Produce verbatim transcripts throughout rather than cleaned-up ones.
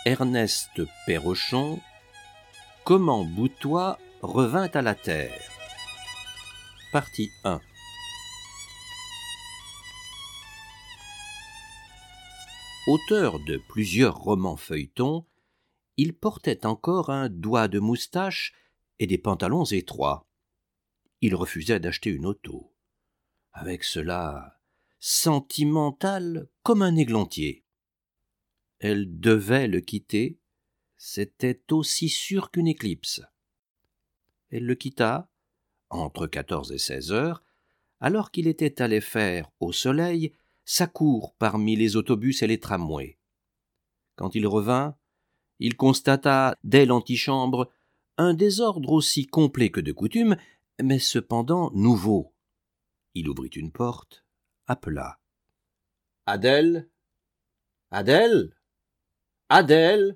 Ernest Perrochon, Comment Boutois revint à la terre. Partie un. Auteur de plusieurs romans feuilletons, il portait encore un doigt de moustache et des pantalons étroits. Il refusait d'acheter une auto. Avec cela, sentimental comme un églantier. Elle devait le quitter, c'était aussi sûr qu'une éclipse. Elle le quitta, entre quatorze et seize heures, alors qu'il était allé faire, au soleil, sa cour parmi les autobus et les tramways. Quand il revint, il constata, dès l'antichambre, un désordre aussi complet que de coutume, mais cependant nouveau. Il ouvrit une porte, appela. « Adèle ? Adèle ? Adèle ?»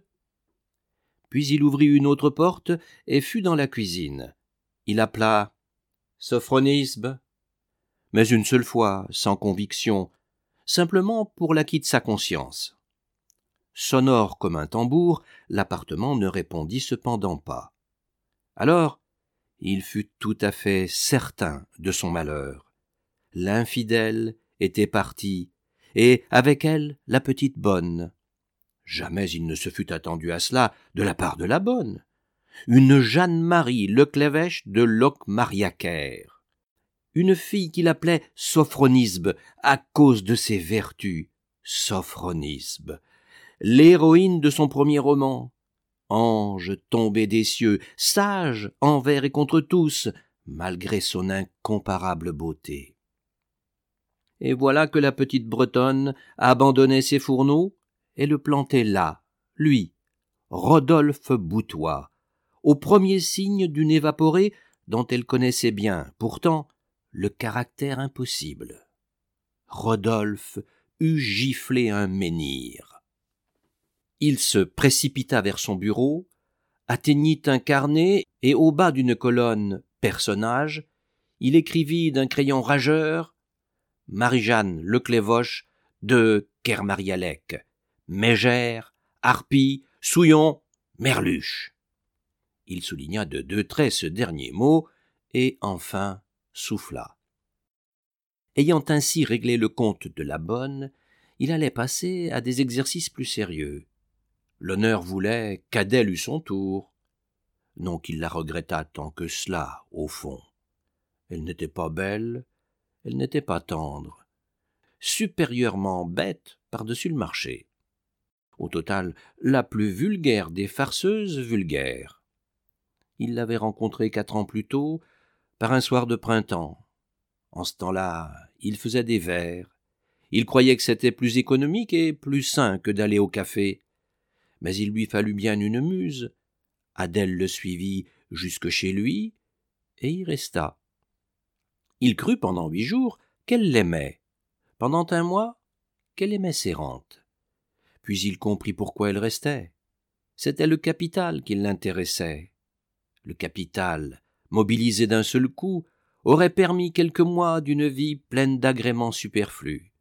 Puis il ouvrit une autre porte et fut dans la cuisine. Il appela « Sophronisbe ?» mais une seule fois, sans conviction, simplement pour l'acquit de sa conscience. Sonore comme un tambour, l'appartement ne répondit cependant pas. Alors, il fut tout à fait certain de son malheur. L'infidèle était partie, et avec elle la petite bonne. Jamais il ne se fût attendu à cela de la part de la bonne. Une Jeanne-Marie Leclévèche de Locmariaquer. Une fille qu'il appelait Sophronisbe à cause de ses vertus. Sophronisbe, l'héroïne de son premier roman. Ange tombé des cieux, sage envers et contre tous, malgré son incomparable beauté. Et voilà que la petite Bretonne abandonnait ses fourneaux et le plantait là, lui, Rodolphe Boutois, au premier signe d'une évaporée dont elle connaissait bien, pourtant, le caractère impossible. Rodolphe eût giflé un menhir. Il se précipita vers son bureau, atteignit un carnet et au bas d'une colonne « Personnage », il écrivit d'un crayon rageur « Marie-Jeanne Leclévoche de Kermarialec, Mégère, Harpie, Souillon, Merluche. » Il souligna de deux traits ce dernier mot et enfin souffla. Ayant ainsi réglé le compte de la bonne, il allait passer à des exercices plus sérieux. L'honneur voulait qu'Adèle eût son tour. Non qu'il la regrettât tant que cela, au fond. Elle n'était pas belle, elle n'était pas tendre. Supérieurement bête par-dessus le marché. Au total, la plus vulgaire des farceuses vulgaires. Il l'avait rencontrée quatre ans plus tôt, par un soir de printemps. En ce temps-là, il faisait des vers. Il croyait que c'était plus économique et plus sain que d'aller au café. Mais il lui fallut bien une muse. Adèle le suivit jusque chez lui, et y resta. Il crut pendant huit jours qu'elle l'aimait. Pendant un mois, qu'elle aimait ses rentes. Puis il comprit pourquoi elle restait. C'était le capital qui l'intéressait. Le capital, mobilisé d'un seul coup, aurait permis quelques mois d'une vie pleine d'agréments superflus.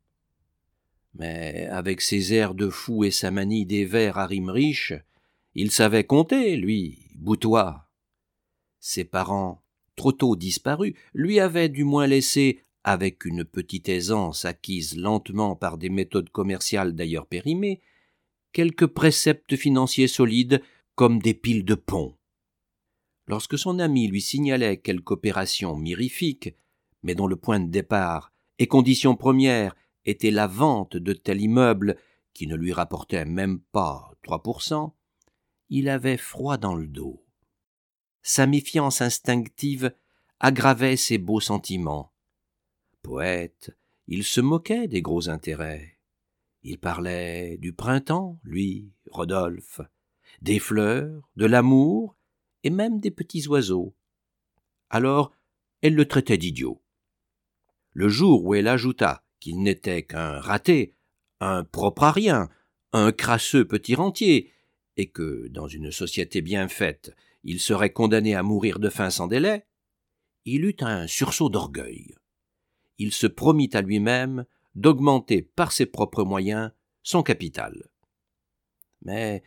Mais avec ses airs de fou et sa manie des vers à rimes riches, il savait compter, lui, Boutois. Ses parents, trop tôt disparus, lui avaient du moins laissé, avec une petite aisance acquise lentement par des méthodes commerciales d'ailleurs périmées, quelques préceptes financiers solides comme des piles de pont. Lorsque son ami lui signalait quelque opération mirifique, mais dont le point de départ et condition première était la vente de tel immeuble qui ne lui rapportait même pas trois pour cent, il avait froid dans le dos. Sa méfiance instinctive aggravait ses beaux sentiments. Poète, il se moquait des gros intérêts. Il parlait du printemps, lui, Rodolphe, des fleurs, de l'amour, et même des petits oiseaux. Alors, elle le traitait d'idiot. Le jour où elle ajouta qu'il n'était qu'un raté, un propre à rien, un crasseux petit rentier, et que, dans une société bien faite, il serait condamné à mourir de faim sans délai, il eut un sursaut d'orgueil. Il se promit à lui-même d'augmenter par ses propres moyens son capital. Mais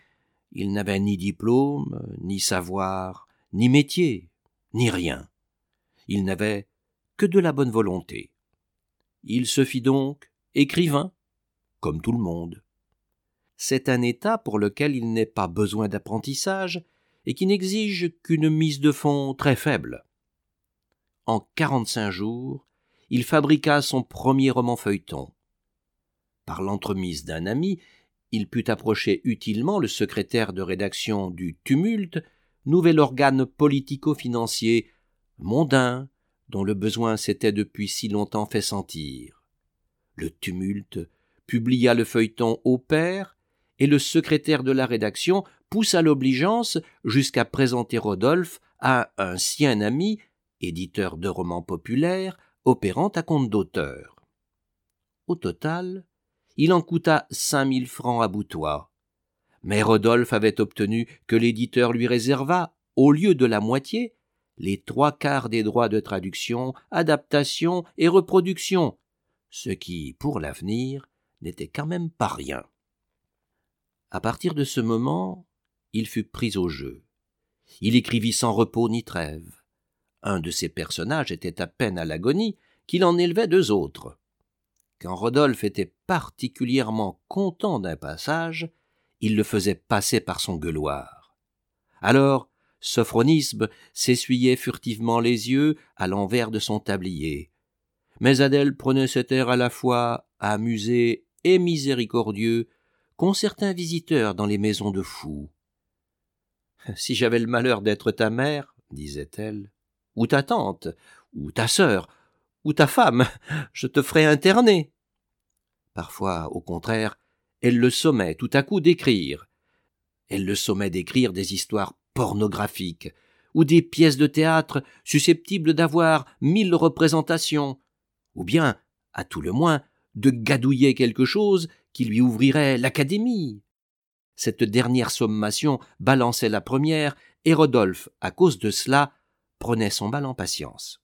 Il n'avait ni diplôme, ni savoir, ni métier, ni rien. Il n'avait que de la bonne volonté. Il se fit donc écrivain, comme tout le monde. C'est un état pour lequel il n'est pas besoin d'apprentissage et qui n'exige qu'une mise de fonds très faible. En quarante-cinq jours, il fabriqua son premier roman feuilleton. Par l'entremise d'un ami, il put approcher utilement le secrétaire de rédaction du Tumulte, nouvel organe politico-financier, mondain, dont le besoin s'était depuis si longtemps fait sentir. Le Tumulte publia le feuilleton au pair, et le secrétaire de la rédaction poussa l'obligeance jusqu'à présenter Rodolphe à un sien ami, éditeur de romans populaires, opérant à compte d'auteur. Au total, il en coûta cinq mille francs à Boutois. Mais Rodolphe avait obtenu que l'éditeur lui réservât, au lieu de la moitié, les trois quarts des droits de traduction, adaptation et reproduction, ce qui, pour l'avenir, n'était quand même pas rien. À partir de ce moment, il fut pris au jeu. Il écrivit sans repos ni trêve. Un de ses personnages était à peine à l'agonie qu'il en élevait deux autres. Quand Rodolphe était particulièrement content d'un passage, il le faisait passer par son gueuloir. Alors, Sophronisbe s'essuyait furtivement les yeux à l'envers de son tablier. Mais Adèle prenait cet air à la fois amusé et miséricordieux qu'ont certains visiteurs dans les maisons de fous. « Si j'avais le malheur d'être ta mère, disait-elle, ou ta tante, ou ta sœur, ou ta femme, je te ferais interner. » Parfois, au contraire, elle le sommait tout à coup d'écrire. Elle le sommait d'écrire des histoires pornographiques, ou des pièces de théâtre susceptibles d'avoir mille représentations, ou bien, à tout le moins, de gadouiller quelque chose qui lui ouvrirait l'académie. Cette dernière sommation balançait la première, et Rodolphe, à cause de cela, prenait son mal en patience.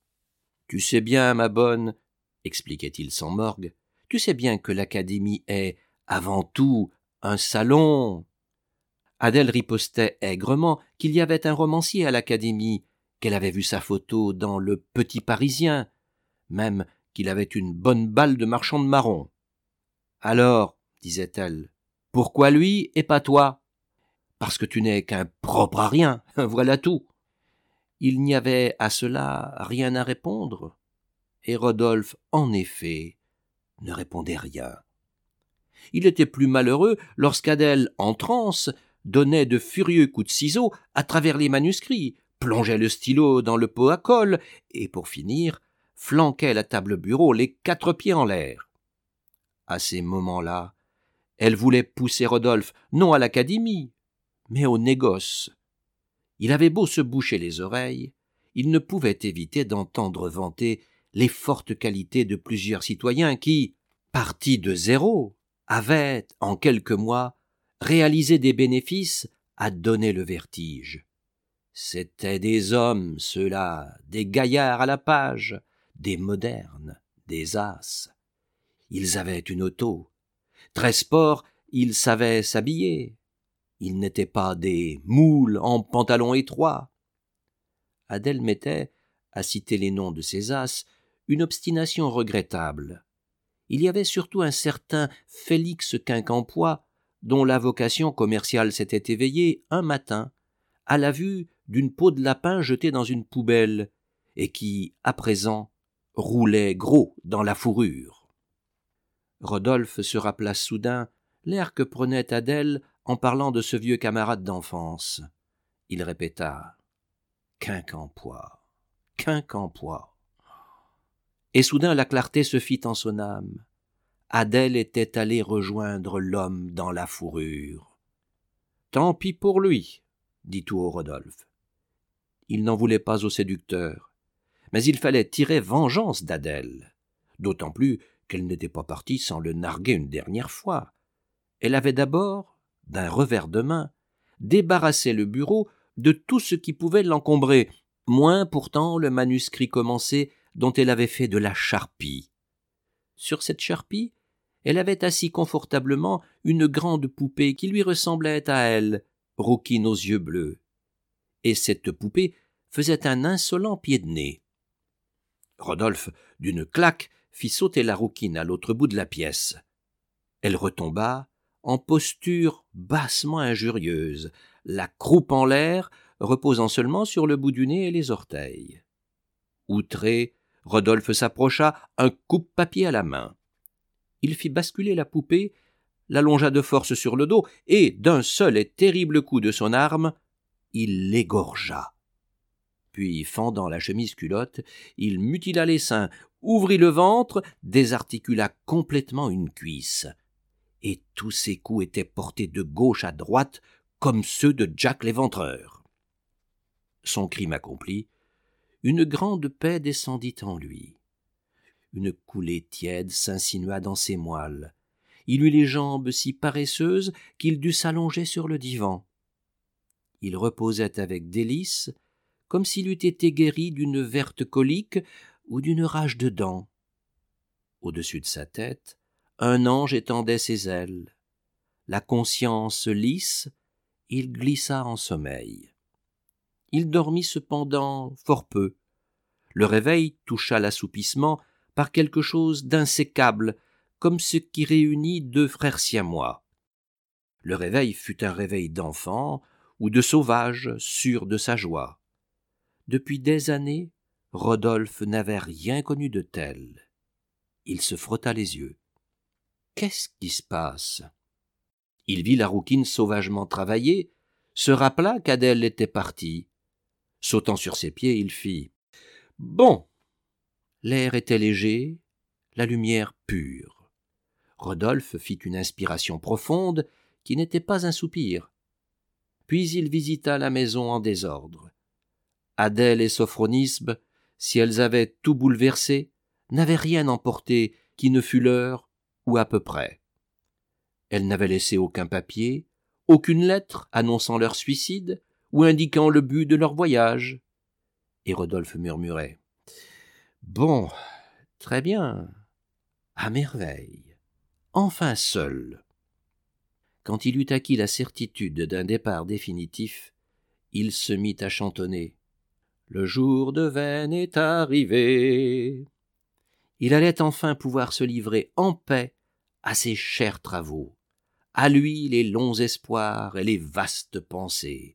« Tu sais bien, ma bonne, expliquait-il sans morgue, tu sais bien que l'académie est, avant tout, un salon. » Adèle ripostait aigrement qu'il y avait un romancier à l'académie, qu'elle avait vu sa photo dans le Petit Parisien, même qu'il avait une bonne balle de marchand de marrons. « Alors, disait-elle, pourquoi lui et pas toi ? Parce que tu n'es qu'un propre à rien, voilà tout. » Il n'y avait à cela rien à répondre, et Rodolphe, en effet, ne répondait rien. Il était plus malheureux lorsqu'Adèle, en transe, donnait de furieux coups de ciseaux à travers les manuscrits, plongeait le stylo dans le pot à colle, et pour finir, flanquait la table-bureau les quatre pieds en l'air. À ces moments-là, elle voulait pousser Rodolphe non à l'académie, mais au négoce. Il avait beau se boucher les oreilles, il ne pouvait éviter d'entendre vanter les fortes qualités de plusieurs citoyens qui, partis de zéro, avaient, en quelques mois, réalisé des bénéfices à donner le vertige. C'étaient des hommes, ceux-là, des gaillards à la page, des modernes, des as. Ils avaient une auto. Très sport, ils savaient s'habiller. Ils n'étaient pas des moules en pantalons étroits. Adèle mettait, à citer les noms de ces as, une obstination regrettable. Il y avait surtout un certain Félix Quincampoix, dont la vocation commerciale s'était éveillée un matin, à la vue d'une peau de lapin jetée dans une poubelle, et qui, à présent, roulait gros dans la fourrure. Rodolphe se rappela soudain l'air que prenait Adèle en parlant de ce vieux camarade d'enfance. Il répéta « Quincampoix, Quincampoix ». Et soudain la clarté se fit en son âme. Adèle était allée rejoindre l'homme dans la fourrure. « Tant pis pour lui », dit tout haut Rodolphe. Il n'en voulait pas au séducteur, mais il fallait tirer vengeance d'Adèle, d'autant plus qu'elle n'était pas partie sans le narguer une dernière fois. Elle avait d'abord, d'un revers de main, débarrassé le bureau de tout ce qui pouvait l'encombrer, moins pourtant le manuscrit commencé dont elle avait fait de la charpie. Sur cette charpie, elle avait assis confortablement une grande poupée qui lui ressemblait à elle, Rouquine aux yeux bleus. Et cette poupée faisait un insolent pied de nez. Rodolphe, d'une claque, fit sauter la Rouquine à l'autre bout de la pièce. Elle retomba, en posture bassement injurieuse, la croupe en l'air, reposant seulement sur le bout du nez et les orteils. Outré, Rodolphe s'approcha, un coupe-papier à la main. Il fit basculer la poupée, l'allongea de force sur le dos, et, d'un seul et terrible coup de son arme, il l'égorgea. Puis, fendant la chemise-culotte, il mutila les seins, ouvrit le ventre, désarticula complètement une cuisse. Et tous ses coups étaient portés de gauche à droite, comme ceux de Jack l'Éventreur. Son crime accompli, une grande paix descendit en lui. Une coulée tiède s'insinua dans ses moelles. Il eut les jambes si paresseuses qu'il dut s'allonger sur le divan. Il reposait avec délice, comme s'il eût été guéri d'une verte colique ou d'une rage de dents. Au-dessus de sa tête, un ange étendait ses ailes. La conscience lisse, il glissa en sommeil. Il dormit cependant fort peu. Le réveil toucha l'assoupissement par quelque chose d'insécable, comme ce qui réunit deux frères siamois. Le réveil fut un réveil d'enfant ou de sauvage sûr de sa joie. Depuis des années, Rodolphe n'avait rien connu de tel. Il se frotta les yeux. Qu'est-ce qui se passe? Il vit la Rouquine sauvagement travailler, se rappela qu'Adèle était partie. Sautant sur ses pieds, il fit « Bon !» L'air était léger, la lumière pure. Rodolphe fit une inspiration profonde qui n'était pas un soupir. Puis il visita la maison en désordre. Adèle et Sophronisbe, si elles avaient tout bouleversé, n'avaient rien emporté qui ne fût leur, ou à peu près. Elles n'avaient laissé aucun papier, aucune lettre annonçant leur suicide ou indiquant le but de leur voyage. Et Rodolphe murmurait « Bon, très bien, à merveille, enfin seul. » Quand il eut acquis la certitude d'un départ définitif, il se mit à chantonner « Le jour de veine est arrivé ». Il allait enfin pouvoir se livrer en paix à ses chers travaux, à lui les longs espoirs et les vastes pensées.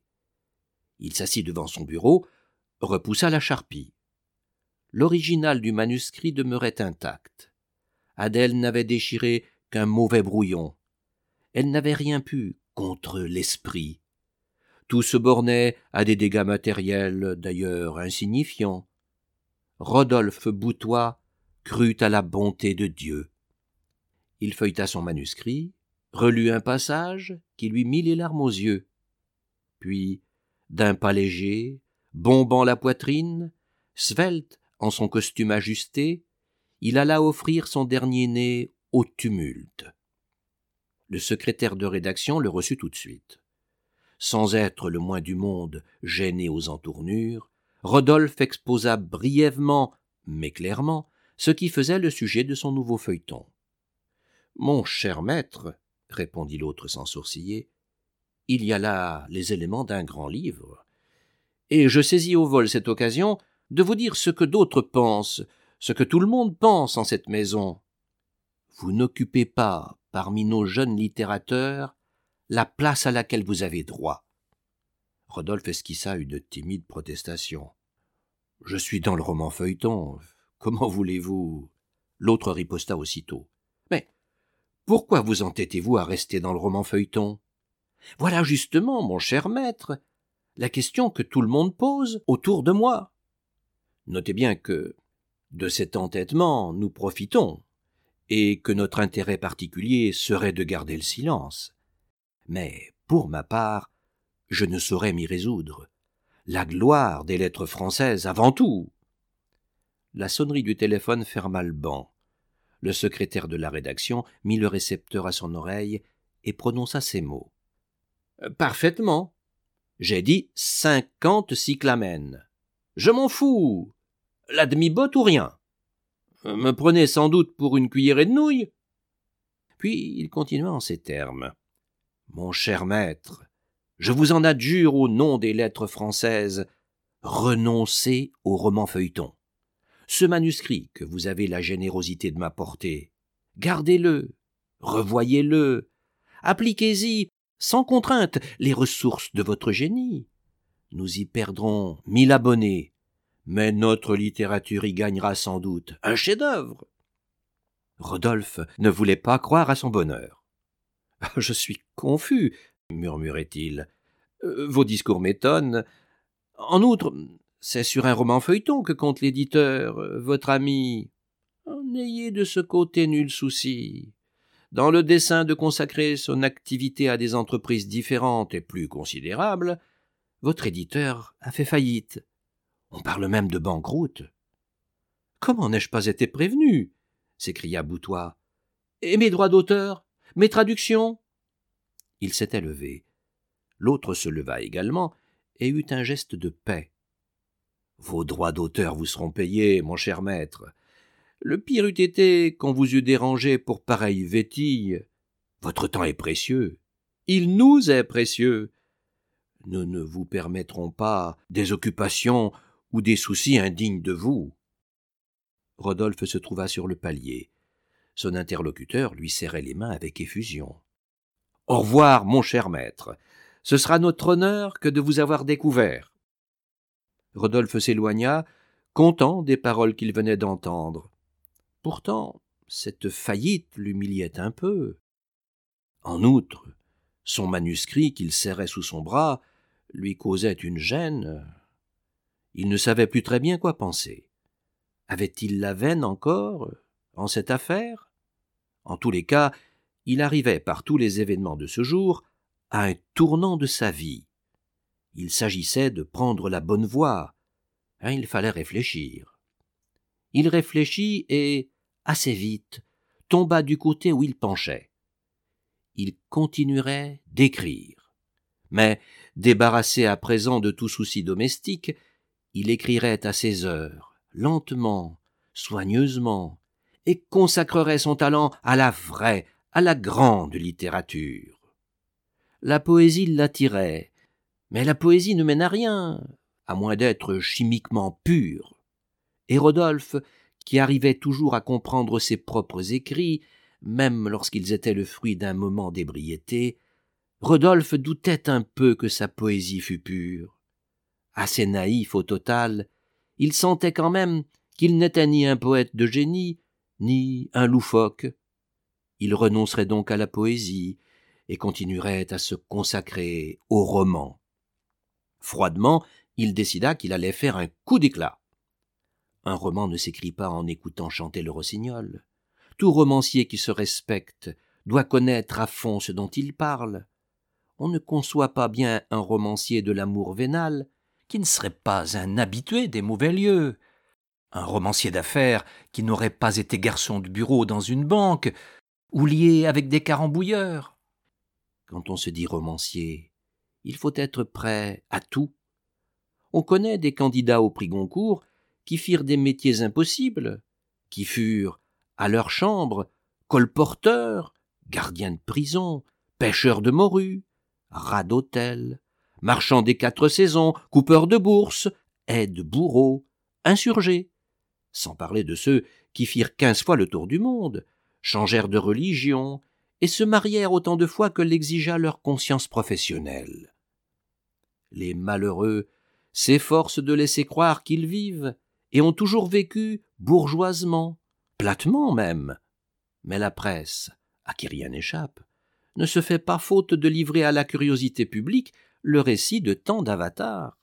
Il s'assit devant son bureau, repoussa la charpie. L'original du manuscrit demeurait intact. Adèle n'avait déchiré qu'un mauvais brouillon. Elle n'avait rien pu contre l'esprit. Tout se bornait à des dégâts matériels, d'ailleurs insignifiants. Rodolphe Boutois crut à la bonté de Dieu. Il feuilleta son manuscrit, relut un passage qui lui mit les larmes aux yeux. Puis, d'un pas léger, bombant la poitrine, svelte en son costume ajusté, il alla offrir son dernier né au tumulte. Le secrétaire de rédaction le reçut tout de suite. Sans être le moins du monde gêné aux entournures, Rodolphe exposa brièvement, mais clairement, ce qui faisait le sujet de son nouveau feuilleton. « Mon cher maître, » répondit l'autre sans sourciller, « il y a là les éléments d'un grand livre. Et je saisis au vol cette occasion de vous dire ce que d'autres pensent, ce que tout le monde pense en cette maison. Vous n'occupez pas, parmi nos jeunes littérateurs, la place à laquelle vous avez droit. » Rodolphe esquissa une timide protestation. « Je suis dans le roman feuilleton. Comment voulez-vous » L'autre riposta aussitôt. « Mais pourquoi vous entêtez-vous à rester dans le roman feuilleton? Voilà justement, mon cher maître, la question que tout le monde pose autour de moi. Notez bien que de cet entêtement nous profitons, et que notre intérêt particulier serait de garder le silence. Mais, pour ma part, je ne saurais m'y résoudre. La gloire des lettres françaises avant tout. » La sonnerie du téléphone ferma le banc. Le secrétaire de la rédaction mit le récepteur à son oreille et prononça ces mots. « Parfaitement. J'ai dit cinquante cyclamènes. Je m'en fous. La demi-botte ou rien. Me prenez sans doute pour une cuillerée de nouilles. Puis il continua en ces termes. « Mon cher maître, je vous en adjure au nom des lettres françaises, renoncez au roman feuilleton. Ce manuscrit que vous avez la générosité de m'apporter, gardez-le, revoyez-le, appliquez-y, sans contrainte, les ressources de votre génie. Nous y perdrons mille abonnés, mais notre littérature y gagnera sans doute un chef-d'œuvre. » Rodolphe ne voulait pas croire à son bonheur. « Je suis confus, » murmurait-il. « Vos discours m'étonnent. En outre, c'est sur un roman feuilleton que compte l'éditeur, votre ami. N'ayez de ce côté nul souci. Dans le dessein de consacrer son activité à des entreprises différentes et plus considérables, votre éditeur a fait faillite. On parle même de banqueroute. »« Comment n'ai-je pas été prévenu ?» s'écria Boutois. « Et mes droits d'auteur? Mes traductions ?» Il s'était levé. L'autre se leva également et eut un geste de paix. « Vos droits d'auteur vous seront payés, mon cher maître. Le pire eût été qu'on vous eût dérangé pour pareille vétille. Votre temps est précieux. Il nous est précieux. Nous ne vous permettrons pas des occupations ou des soucis indignes de vous. » Rodolphe se trouva sur le palier. Son interlocuteur lui serrait les mains avec effusion. « Au revoir, mon cher maître. Ce sera notre honneur que de vous avoir découvert. » Rodolphe s'éloigna, content des paroles qu'il venait d'entendre. Pourtant, cette faillite l'humiliait un peu. En outre, son manuscrit qu'il serrait sous son bras lui causait une gêne. Il ne savait plus très bien quoi penser. Avait-il la veine encore en cette affaire? En tous les cas, il arrivait par tous les événements de ce jour à un tournant de sa vie. Il s'agissait de prendre la bonne voie. Hein, il fallait réfléchir. Il réfléchit et, assez vite, tomba du côté où il penchait. Il continuerait d'écrire. Mais, débarrassé à présent de tout souci domestique, il écrirait à ses heures, lentement, soigneusement, et consacrerait son talent à la vraie, à la grande littérature. La poésie l'attirait, mais la poésie ne mène à rien, à moins d'être chimiquement pure. Et Rodolphe, qui arrivait toujours à comprendre ses propres écrits, même lorsqu'ils étaient le fruit d'un moment d'ébriété, Rodolphe doutait un peu que sa poésie fût pure. Assez naïf au total, il sentait quand même qu'il n'était ni un poète de génie, ni un loufoque. Il renoncerait donc à la poésie et continuerait à se consacrer au roman. Froidement, il décida qu'il allait faire un coup d'éclat. Un roman ne s'écrit pas en écoutant chanter le rossignol. Tout romancier qui se respecte doit connaître à fond ce dont il parle. On ne conçoit pas bien un romancier de l'amour vénal qui ne serait pas un habitué des mauvais lieux, un romancier d'affaires qui n'aurait pas été garçon de bureau dans une banque ou lié avec des carambouilleurs. Quand on se dit romancier, il faut être prêt à tout. On connaît des candidats au prix Goncourt qui firent des métiers impossibles, qui furent, à leur chambre, colporteurs, gardiens de prison, pêcheurs de morues, rats d'hôtel, marchands des quatre saisons, coupeurs de bourse, aides-bourreaux, insurgés, sans parler de ceux qui firent quinze fois le tour du monde, changèrent de religion et se marièrent autant de fois que l'exigea leur conscience professionnelle. Les malheureux s'efforcent de laisser croire qu'ils vivent et ont toujours vécu bourgeoisement, platement même. Mais la presse, à qui rien n'échappe, ne se fait pas faute de livrer à la curiosité publique le récit de tant d'avatars.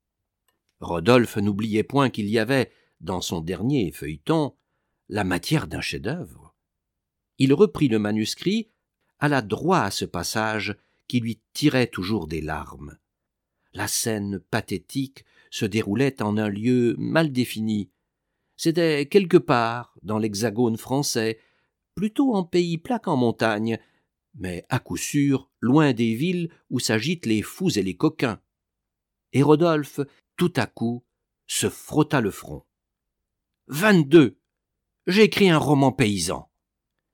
Rodolphe n'oubliait point qu'il y avait, dans son dernier feuilleton, la matière d'un chef-d'œuvre. Il reprit le manuscrit, alla droit à ce passage qui lui tirait toujours des larmes. La scène pathétique se déroulait en un lieu mal défini. C'était quelque part dans l'hexagone français, plutôt en pays plat qu'en montagne, mais à coup sûr loin des villes où s'agitent les fous et les coquins. Et Rodolphe, tout à coup, se frotta le front. « Vingt-deux ! J'ai écrit un roman paysan !»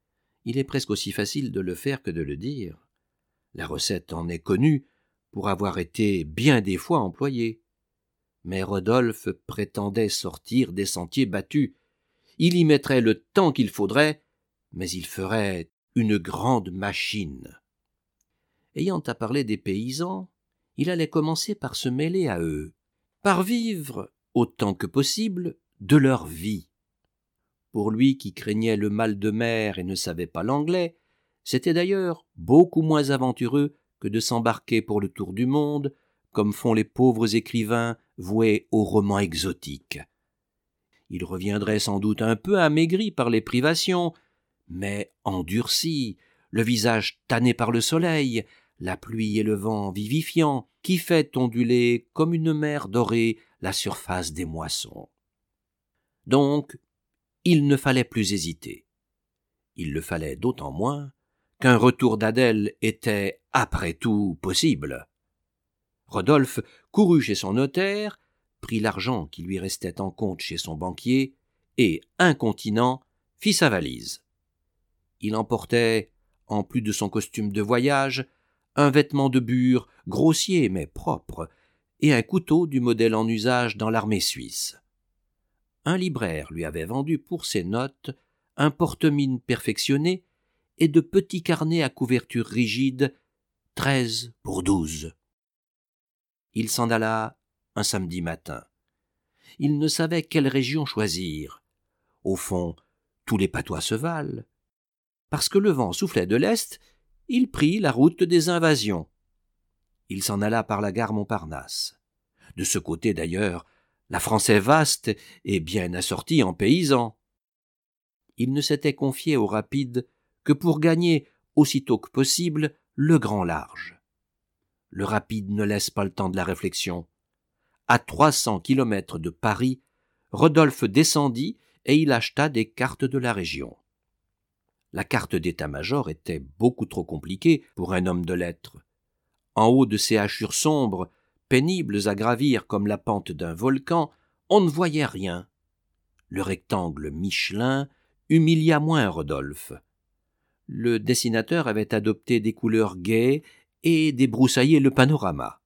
Il est presque aussi facile de le faire que de le dire. La recette en est connue pour avoir été bien des fois employée. Mais Rodolphe prétendait sortir des sentiers battus. Il y mettrait le temps qu'il faudrait, mais il ferait une grande machine. Ayant à parler des paysans, il allait commencer par se mêler à eux, par vivre, autant que possible, de leur vie. Pour lui qui craignait le mal de mer et ne savait pas l'anglais, c'était d'ailleurs beaucoup moins aventureux que de s'embarquer pour le tour du monde, comme font les pauvres écrivains voués aux romans exotiques. Il reviendrait sans doute un peu amaigri par les privations, mais endurci, le visage tanné par le soleil, la pluie et le vent vivifiant, qui fait onduler comme une mer dorée la surface des moissons. Donc, il ne fallait plus hésiter. Il le fallait d'autant moins qu'un retour d'Adèle était, après tout, possible. Rodolphe courut chez son notaire, prit l'argent qui lui restait en compte chez son banquier, et, incontinent, fit sa valise. Il emportait, en plus de son costume de voyage, un vêtement de bure grossier mais propre, et un couteau du modèle en usage dans l'armée suisse. Un libraire lui avait vendu pour ses notes un porte-mine perfectionné et de petits carnets à couverture rigide, treize pour douze. Il s'en alla un samedi matin. Il ne savait quelle région choisir. Au fond, tous les patois se valent. Parce que le vent soufflait de l'est, il prit la route des invasions. Il s'en alla par la gare Montparnasse. De ce côté, d'ailleurs, la France est vaste et bien assortie en paysans. Il ne s'était confié au rapide que pour gagner, aussitôt que possible, le grand large. Le rapide ne laisse pas le temps de la réflexion. À trois cents kilomètres de Paris, Rodolphe descendit et il acheta des cartes de la région. La carte d'état-major était beaucoup trop compliquée pour un homme de lettres. En haut de ces hachures sombres, pénibles à gravir comme la pente d'un volcan, on ne voyait rien. Le rectangle Michelin humilia moins Rodolphe. Le dessinateur avait adopté des couleurs gaies et débroussaillé le panorama.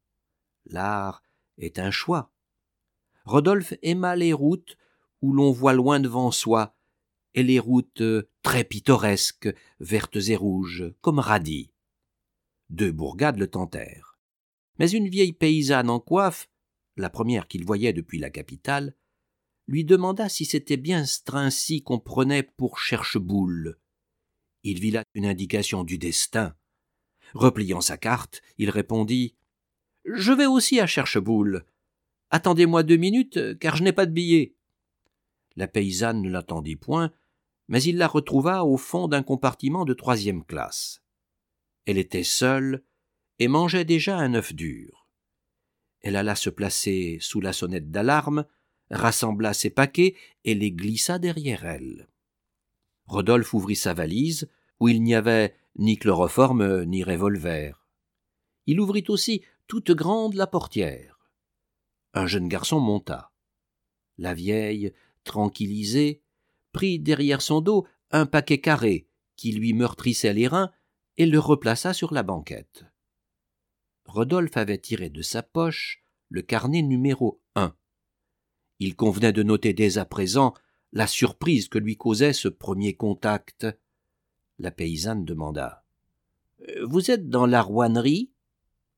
L'art est un choix. Rodolphe aima les routes où l'on voit loin devant soi, et les routes très pittoresques, vertes et rouges, comme radis. Deux bourgades le tentèrent. Mais une vieille paysanne en coiffe, la première qu'il voyait depuis la capitale, lui demanda si c'était bien Strincy qu'on prenait pour Chercheboul. Il vit là une indication du destin. Repliant sa carte, il répondit « Je vais aussi à Chercheboul. Attendez-moi deux minutes, car je n'ai pas de billet. » La paysanne ne l'attendit point, mais il la retrouva au fond d'un compartiment de troisième classe. Elle était seule et mangeait déjà un œuf dur. Elle alla se placer sous la sonnette d'alarme, rassembla ses paquets et les glissa derrière elle. Rodolphe ouvrit sa valise, où il n'y avait ni chloroforme ni revolver. Il ouvrit aussi toute grande la portière. Un jeune garçon monta. La vieille, tranquillisée, prit derrière son dos un paquet carré qui lui meurtrissait les reins et le replaça sur la banquette. Rodolphe avait tiré de sa poche le carnet numéro un. Il convenait de noter dès à présent la surprise que lui causait ce premier contact. La paysanne demanda « Vous êtes dans la rouennerie ?»« Non, »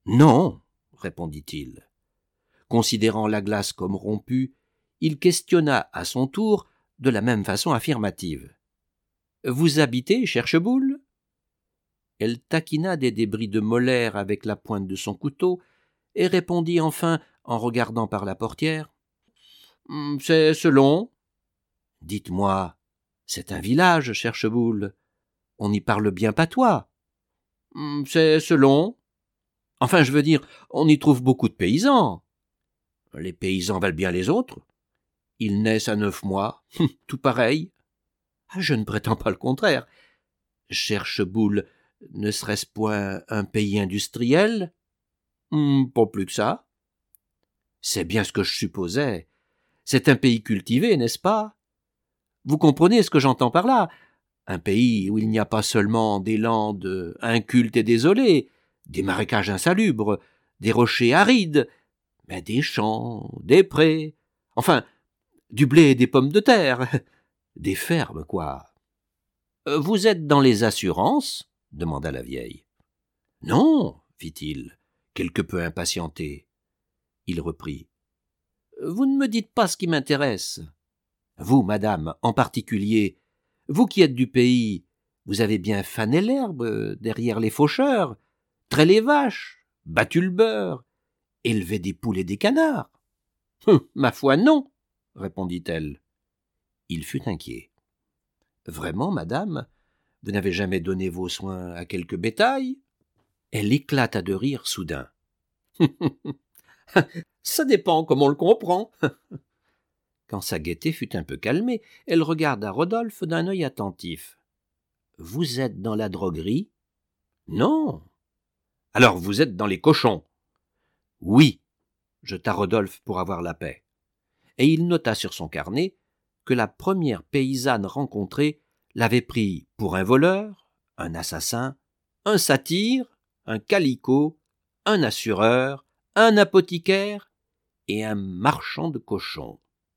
répondit-il. Considérant la glace comme rompue, il questionna à son tour de la même façon affirmative. « Vous habitez Chercheboul ?» Elle taquina des débris de molaires avec la pointe de son couteau et répondit enfin en regardant par la portière. « C'est selon. »« Dites-moi, c'est un village, Chercheboul. On y parle bien patois. »« C'est selon. Enfin, je veux dire, on y trouve beaucoup de paysans. »« Les paysans valent bien les autres. Ils naissent à neuf mois, tout pareil. »« Je ne prétends pas le contraire. Chercheboul, ne serait-ce point un pays industriel ? » Hum, pas plus que ça. C'est bien ce que je supposais. C'est un pays cultivé, n'est-ce pas ? Vous comprenez ce que j'entends par là ? Un pays où il n'y a pas seulement des landes incultes et désolées, des marécages insalubres, des rochers arides, mais des champs, des prés, enfin, du blé et des pommes de terre, des fermes, quoi. « Vous êtes dans les assurances ?» demanda la vieille. « Non, fit-il, quelque peu impatienté. Il reprit. « Vous ne me dites pas ce qui m'intéresse. Vous, madame, en particulier, vous qui êtes du pays, vous avez bien fané l'herbe derrière les faucheurs, trait les vaches, battu le beurre, élevé des poules et des canards. »« Hum, ma foi, non, répondit-elle. Il fut inquiet. « Vraiment, madame, vous n'avez jamais donné vos soins à quelque bétail ?» Elle éclata de rire soudain. « Ça dépend comme on le comprend. » Quand sa gaieté fut un peu calmée, elle regarda Rodolphe d'un œil attentif. « Vous êtes dans la droguerie ?»« Non. »« Alors vous êtes dans les cochons. »« Oui, » jeta Rodolphe pour avoir la paix. Et il nota sur son carnet que la première paysanne rencontrée l'avait pris pour un voleur, un assassin, un satyre, un calicot, un assureur, un apothicaire et un marchand de cochons.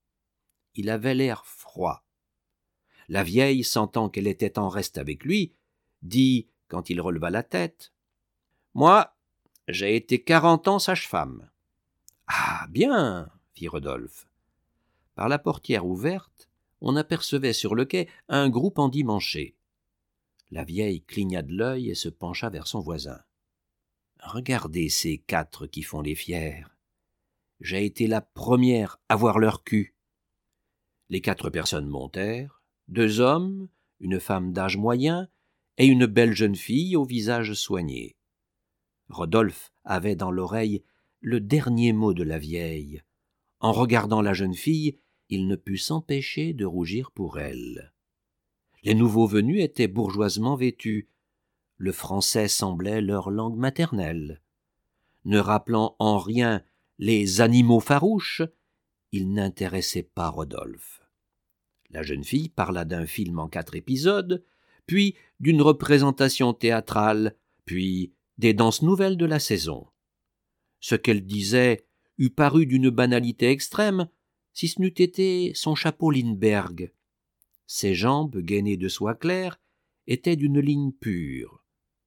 Il avait l'air froid. La vieille, sentant qu'elle était en reste avec lui, dit, quand il releva la tête, « Moi, j'ai été quarante ans sage-femme. »« Ah, bien, » fit Rodolphe. Par la portière ouverte, on apercevait sur le quai un groupe endimanché. La vieille cligna de l'œil et se pencha vers son voisin. « Regardez ces quatre qui font les fiers. J'ai été la première à voir leur cul. » Les quatre personnes montèrent, deux hommes, une femme d'âge moyen et une belle jeune fille au visage soigné. Rodolphe avait dans l'oreille le dernier mot de la vieille. En regardant la jeune fille, il ne put s'empêcher de rougir pour elle. Les nouveaux venus étaient bourgeoisement vêtus. Le français semblait leur langue maternelle. Ne rappelant en rien les animaux farouches, il n'intéressait pas Rodolphe. La jeune fille parla d'un film en quatre épisodes, puis d'une représentation théâtrale, puis des danses nouvelles de la saison. Ce qu'elle disait eût paru d'une banalité extrême, si ce n'eût été son chapeau Lindbergh. Ses jambes, gainées de soie claire, étaient d'une ligne pure.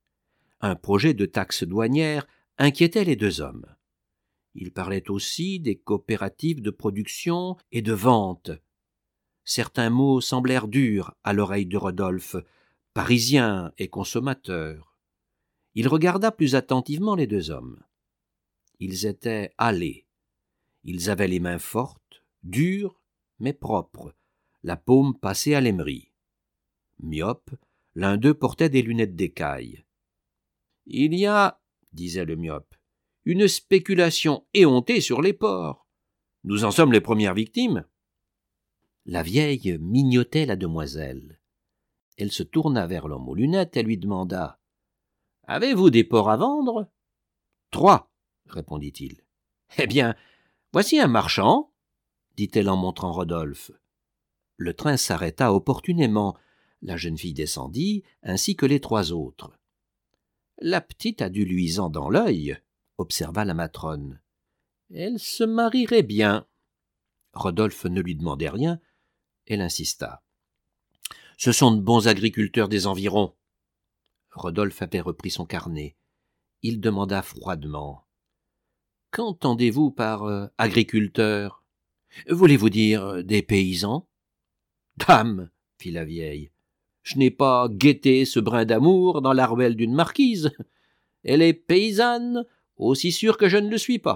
Un projet de taxe douanière inquiétait les deux hommes. Ils parlaient aussi des coopératives de production et de vente. Certains mots semblèrent durs à l'oreille de Rodolphe, parisien et consommateur. Il regarda plus attentivement les deux hommes. Ils étaient hâlés. Ils avaient les mains fortes, dures, mais propres, la paume passée à l'émery. Myope, l'un d'eux portait des lunettes d'écaille. « Il y a, disait le myope, une spéculation éhontée sur les porcs. Nous en sommes les premières victimes. » La vieille mignotait la demoiselle. Elle se tourna vers l'homme aux lunettes et lui demanda « Avez-vous des porcs à vendre ?»« Trois, » répondit-il. « Eh bien, voici un marchand, » dit-elle en montrant Rodolphe. Le train s'arrêta opportunément. La jeune fille descendit, ainsi que les trois autres. « La petite a du luisant dans l'œil, » observa la matrone. « Elle se marierait bien. » Rodolphe ne lui demandait rien. Elle insista. « Ce sont de bons agriculteurs des environs. » Rodolphe avait repris son carnet. Il demanda froidement. « Qu'entendez-vous par euh, agriculteur ? Voulez-vous dire euh, des paysans ?»« Dame, » fit la vieille, « je n'ai pas guetté ce brin d'amour dans la ruelle d'une marquise. Elle est paysanne, aussi sûre que je ne le suis pas. »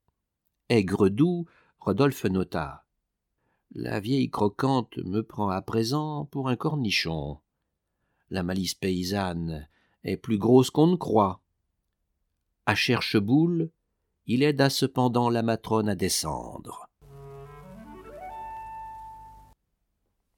Aigre-doux, Rodolphe nota. « La vieille croquante me prend à présent pour un cornichon. La malice paysanne est plus grosse qu'on ne croit. » À Chercheboul, il aida cependant la matrone à descendre.